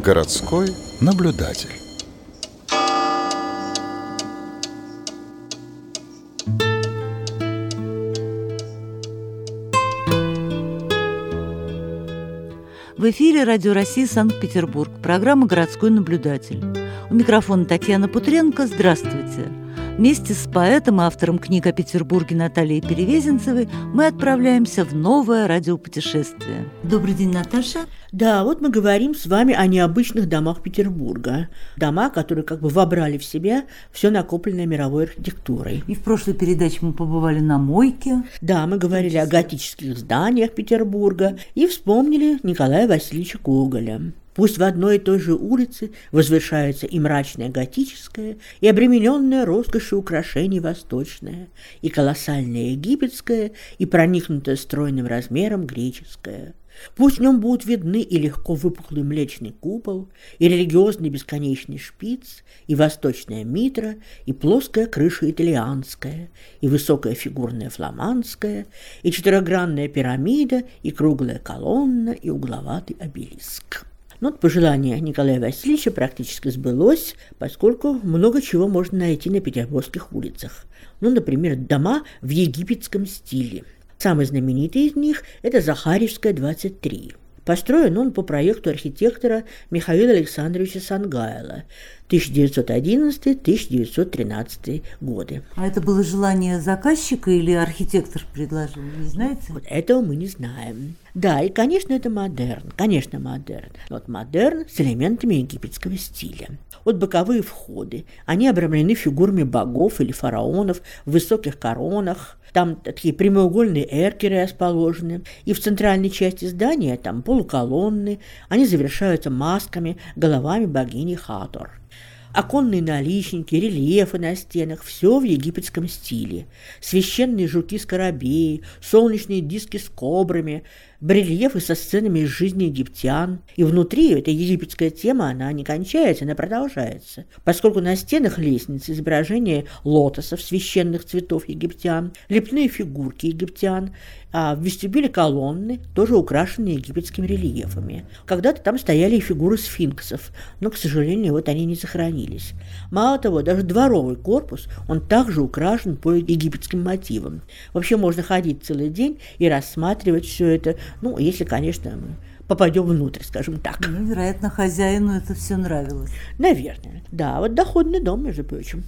Городской наблюдатель. В эфире Радио России Санкт-Петербург, программа «Городской наблюдатель». У микрофона Татьяна Путренко. Здравствуйте. Вместе с поэтом и автором книг о Петербурге Натальей Перевезенцевой мы отправляемся в новое радиопутешествие. Добрый день, Наташа. Да, вот мы говорим с вами о необычных домах Петербурга. Дома, которые как бы вобрали в себя все накопленное мировой архитектурой. И в прошлой передаче мы побывали на Мойке. Да, мы говорили о готических зданиях Петербурга и вспомнили Николая Васильевича Гоголя. Пусть в одной и той же улице возвышается и мрачное готическое, и обремененное роскошью украшений восточное, и колоссальное египетское, и проникнутое стройным размером греческое. Пусть в нем будут видны и легко выпуклый млечный купол, и религиозный бесконечный шпиц, и восточная митра, и плоская крыша итальянская, и высокая фигурная фламандская, и четырехгранная пирамида, и круглая колонна, и угловатый обелиск. Но пожелание Николая Васильевича практически сбылось, поскольку много чего можно найти на петербургских улицах. Например, дома в египетском стиле. Самый знаменитый из них – это Захарьевская, 23. Построен он по проекту архитектора Михаила Александровича Сангайла, 1911-1913 годы. А это было желание заказчика или архитектор предложил, не знаете? Вот этого мы не знаем. Да, и, конечно, это модерн, Вот модерн с элементами египетского стиля. Вот боковые входы, они обрамлены фигурами богов или фараонов в высоких коронах. Там такие прямоугольные эркеры расположены. И в центральной части здания там полуколонны. Они завершаются масками, головами богини Хатор. Оконные наличники, рельефы на стенах – все в египетском стиле. Священные жуки-скоробеи, солнечные диски с кобрами, барельефы со сценами из жизни египтян. И внутри эта египетская тема, она не кончается, она продолжается. Поскольку на стенах лестницы изображения лотосов, священных цветов египтян, лепные фигурки египтян, а в вестибюле колонны, тоже украшенные египетскими рельефами. Когда-то там стояли и фигуры сфинксов, но, к сожалению, вот они не сохранились. Мало того, даже дворовый корпус, он также украшен по египетским мотивам. Вообще можно ходить целый день и рассматривать все это, если, конечно, мы попадем внутрь, скажем так. Вероятно, хозяину это все нравилось. Наверное. Да, вот доходный дом, между прочим.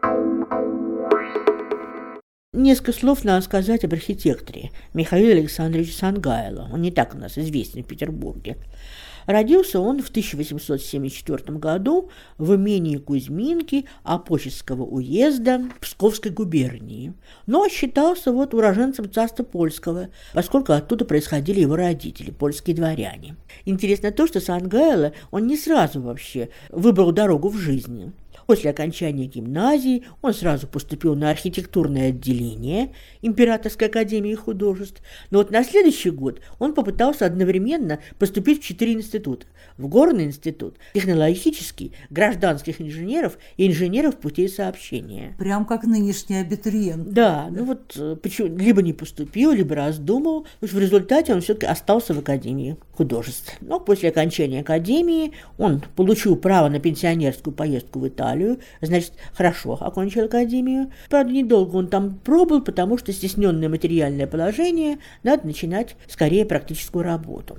Несколько слов надо сказать об архитекторе Михаиле Александровиче Сангайло. Он не так у нас известен в Петербурге. Родился он в 1874 году в имении Кузьминки Апоческого уезда Псковской губернии, но считался уроженцем царства польского, поскольку оттуда происходили его родители, польские дворяне. Интересно то, что Сангайло, он не сразу вообще выбрал дорогу в жизни. После окончания гимназии он сразу поступил на архитектурное отделение Императорской академии художеств, но на следующий год он попытался одновременно поступить в 4 института. В Горный институт, технологический, гражданских инженеров и инженеров путей сообщения. Прям как нынешний абитуриент. Да, почему либо не поступил, либо раздумал, в результате он все-таки остался в Академии художеств. Но после окончания академии он получил право на пенсионерскую поездку в Италию, значит, хорошо окончил академию. Правда, недолго он там пробыл, потому что стесненное материальное положение, надо начинать скорее практическую работу.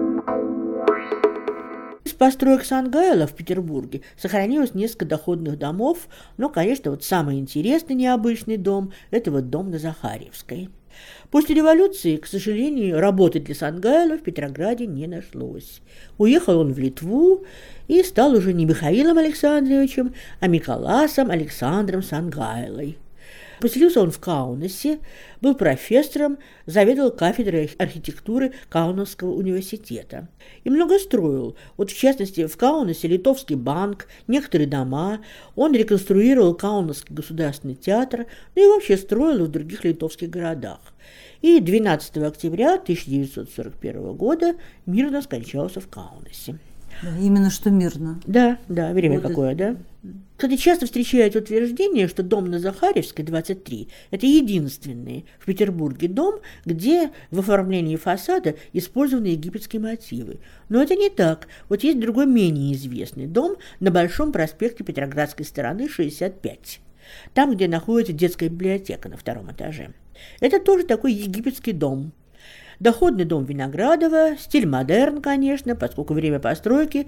Из построек Сангайла в Петербурге сохранилось несколько доходных домов, но, конечно, самый интересный необычный дом – это дом на Захарьевской. После революции, к сожалению, работы для Сангайла в Петрограде не нашлось. Уехал он в Литву и стал уже не Михаилом Александровичем, а Миколасом Александром Сангайлой. Поселился он в Каунасе, был профессором, заведовал кафедрой архитектуры Каунасского университета. И много строил. В частности, в Каунасе Литовский банк, некоторые дома. Он реконструировал Каунасский государственный театр, и вообще строил в других литовских городах. И 12 октября 1941 года мирно скончался в Каунасе. Да, именно что мирно. Да, время Вот какое, да? Кстати, часто встречают утверждение, что дом на Захарьевской, 23, это единственный в Петербурге дом, где в оформлении фасада использованы египетские мотивы. Но это не так. Вот есть другой, менее известный дом на Большом проспекте Петроградской стороны, 65. Там, где находится детская библиотека на 2-м этаже. Это тоже такой египетский дом. Доходный дом Виноградова, стиль модерн, конечно, поскольку время постройки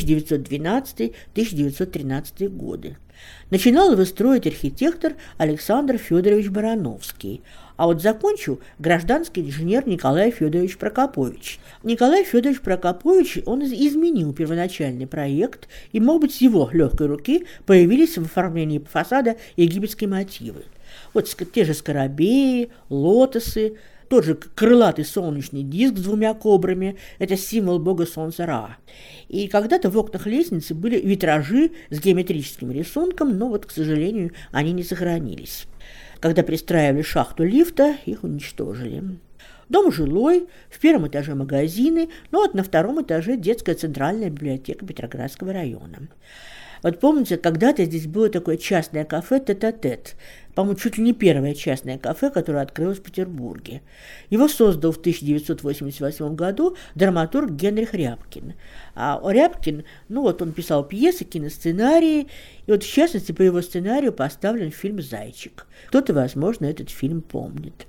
1912-1913 годы. Начинал его строить архитектор Александр Федорович Барановский, а вот закончил гражданский инженер Николай Федорович Прокопович. Николай Федорович Прокопович, он изменил первоначальный проект, и, может быть, с его легкой руки появились в оформлении фасада египетские мотивы. Вот те же скоробеи, лотосы, тот же крылатый солнечный диск с 2 кобрами – это символ бога солнца Ра. И когда-то в окнах лестницы были витражи с геометрическим рисунком, но вот, к сожалению, они не сохранились. Когда пристраивали шахту лифта, их уничтожили. Дом жилой, в 1-м этаже магазины, но вот на 2-м этаже детская центральная библиотека Петроградского района. Вот помните, когда-то здесь было такое частное кафе «Тет-а-тет». По-моему, чуть ли не первое частное кафе, которое открылось в Петербурге. Его создал в 1988 году драматург Генрих Рябкин. А Рябкин, он писал пьесы, киносценарии, и вот в частности по его сценарию поставлен фильм «Зайчик». Кто-то, возможно, этот фильм помнит.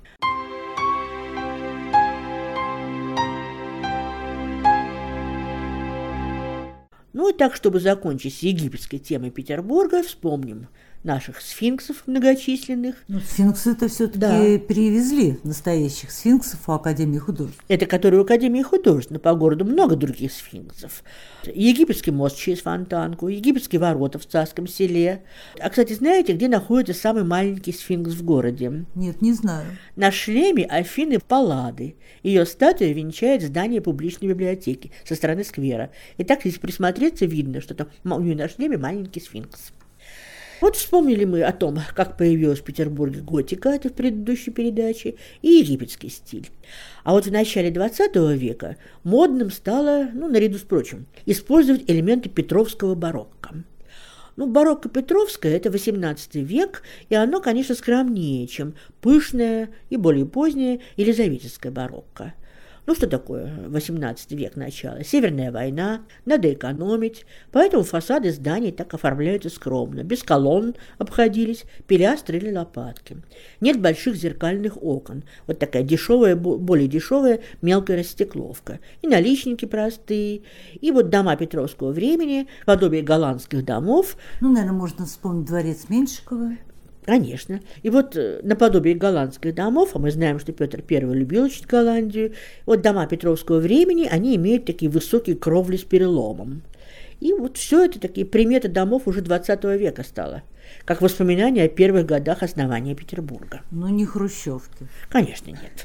И так, чтобы закончить с египетской темой Петербурга, вспомним наших сфинксов многочисленных. Сфинксы-то все-таки перевезли настоящих сфинксов в Академии художеств. Это которые у Академии художеств, но по городу много других сфинксов. Египетский мост через Фонтанку, египетские ворота в Царском Селе. А, кстати, знаете, где находится самый маленький сфинкс в городе? Нет, не знаю. На шлеме Афины Паллады. Ее статуя венчает здание публичной библиотеки со стороны сквера. И так, если присмотреться, видно, что там у нее на шлеме маленький сфинкс. Вот вспомнили мы о том, как появилась в Петербурге готика, это в предыдущей передаче, и египетский стиль. А вот в начале XX века модным стало, наряду с прочим, использовать элементы петровского барокко. Барокко петровское – это XVIII век, и оно, конечно, скромнее, чем пышное и более позднее елизаветинское барокко. Что такое XVIII век начала? Северная война, надо экономить, поэтому фасады зданий так оформляются скромно, без колонн обходились, пилястры или лопатки. Нет больших зеркальных окон, вот такая дешевая, более дешевая мелкая растекловка. И наличники простые, и вот дома петровского времени, подобие голландских домов. Наверное, можно вспомнить дворец Меньшикова. Конечно. И вот наподобие голландских домов, а мы знаем, что Петр I любил очень Голландию, вот дома петровского времени, они имеют такие высокие кровли с переломом. И вот все это такие приметы домов уже 20 века стало, как воспоминания о первых годах основания Петербурга. Не хрущевки. Конечно, нет.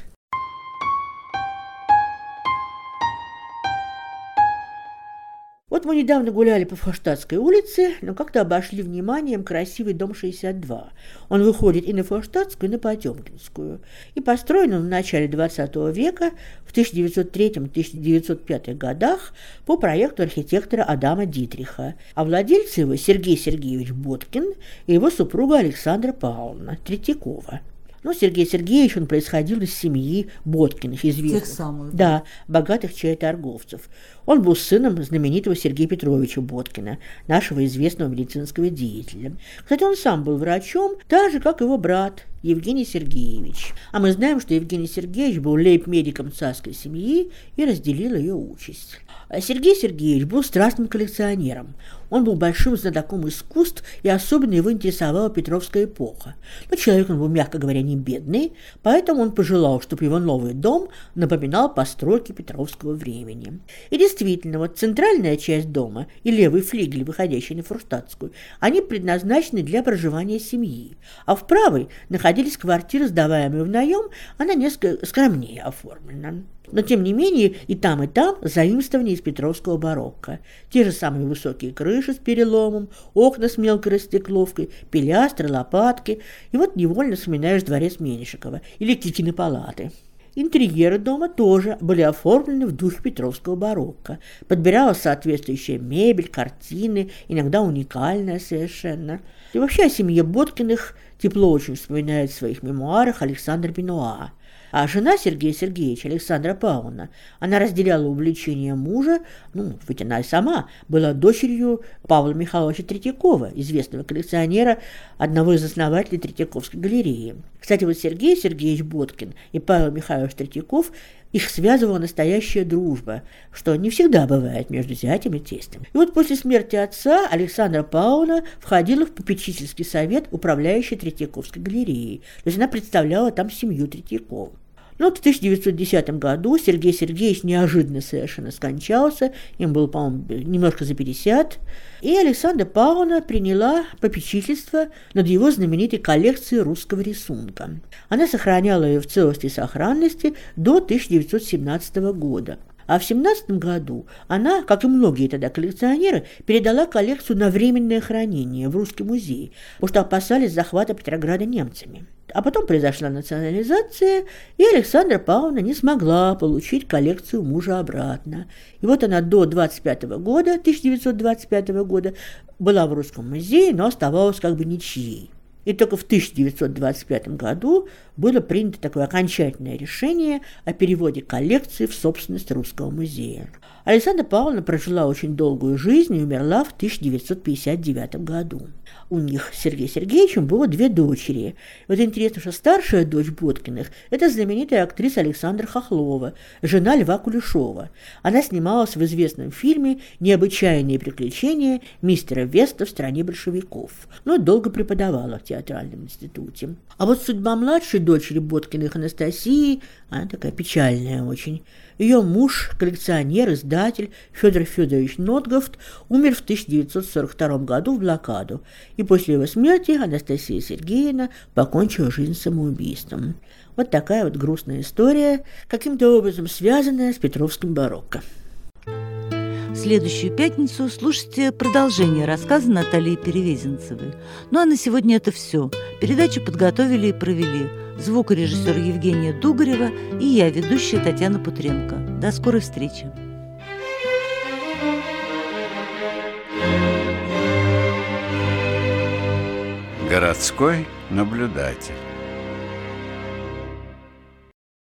Вот мы недавно гуляли по Форштадтской улице, но как-то обошли вниманием красивый дом 62. Он выходит и на Форштадтскую, и на Потемкинскую. И построен он в начале 20 века, в 1903-1905 годах, по проекту архитектора Адама Дитриха. А владельцы его Сергей Сергеевич Боткин и его супруга Александра Павловна Третьякова. Сергей Сергеевич, он происходил из семьи Боткиных, известных. Тех самых. Да, богатых чаеторговцев. Он был сыном знаменитого Сергея Петровича Боткина, нашего известного медицинского деятеля. Кстати, он сам был врачом, так же, как его брат Евгений Сергеевич. А мы знаем, что Евгений Сергеевич был лейб-медиком царской семьи и разделил ее участь. А Сергей Сергеевич был страстным коллекционером. Он был большим знатоком искусств, и особенно его интересовала Петровская эпоха. Но человек он был, мягко говоря, не бедный, поэтому он пожелал, чтобы его новый дом напоминал постройки Петровского времени. И действительно, вот центральная часть дома и левый флигель, выходящий на Форштадтскую, они предназначены для проживания семьи, а в правой находились квартиры, сдаваемые в наем, она несколько скромнее оформлена. Но, тем не менее, и там заимствование из петровского барокко. Те же самые высокие крыши с переломом, окна с мелкой растекловкой, пилястры, лопатки. И вот невольно вспоминаешь дворец Меньшикова или Кикины палаты. Интерьеры дома тоже были оформлены в духе петровского барокко. Подбиралась соответствующая мебель, картины, иногда уникальная совершенно. И вообще о семье Боткиных тепло очень вспоминает в своих мемуарах Александр Бенуа. А жена Сергея Сергеевича, Александра Павловна, она разделяла увлечение мужа, ведь она и сама была дочерью Павла Михайловича Третьякова, известного коллекционера, одного из основателей Третьяковской галереи. Кстати, вот Сергей Сергеевич Боткин и Павел Михайлович Третьяков, их связывала настоящая дружба, что не всегда бывает между зятем и тестем. И вот после смерти отца Александра Павловна входила в попечительский совет управляющей Третьяковской галереей, то есть она представляла там семью Третьяковых. Но в 1910 году Сергей Сергеевич неожиданно совершенно скончался, им было, по-моему, немножко за 50, и Александра Павловна приняла попечительство над его знаменитой коллекцией русского рисунка. Она сохраняла ее в целости и сохранности до 1917 года. А в 1917 году она, как и многие тогда коллекционеры, передала коллекцию на временное хранение в Русский музей, потому что опасались захвата Петрограда немцами. А потом произошла национализация, и Александра Павловна не смогла получить коллекцию мужа обратно. И вот она до 1925 года была в Русском музее, но оставалась как бы ничьей. И только в 1925 году было принято такое окончательное решение о переводе коллекции в собственность Русского музея. Александра Павловна прожила очень долгую жизнь и умерла в 1959 году. У них с Сергеем Сергеевичем было 2 дочери. Вот интересно, что старшая дочь Боткиных – это знаменитая актриса Александра Хохлова, жена Льва Кулешова. Она снималась в известном фильме «Необычайные приключения мистера Веста в стране большевиков», но долго преподавала в театральном институте. А вот судьба младшей дочери Боткиных Анастасии, она такая печальная очень. Ее муж, коллекционер, издатель Федор Федорович Нотгофт, умер в 1942 году в блокаду, и после его смерти Анастасия Сергеевна покончила жизнь самоубийством. Вот такая вот грустная история, каким-то образом связанная с петровским барокко. В следующую пятницу слушайте продолжение рассказа Натальи Перевезенцевой. Ну а на сегодня это все. Передачу подготовили и провели звукорежиссер Евгения Дугарева и я, ведущая Татьяна Путренко. До скорой встречи. Городской наблюдатель.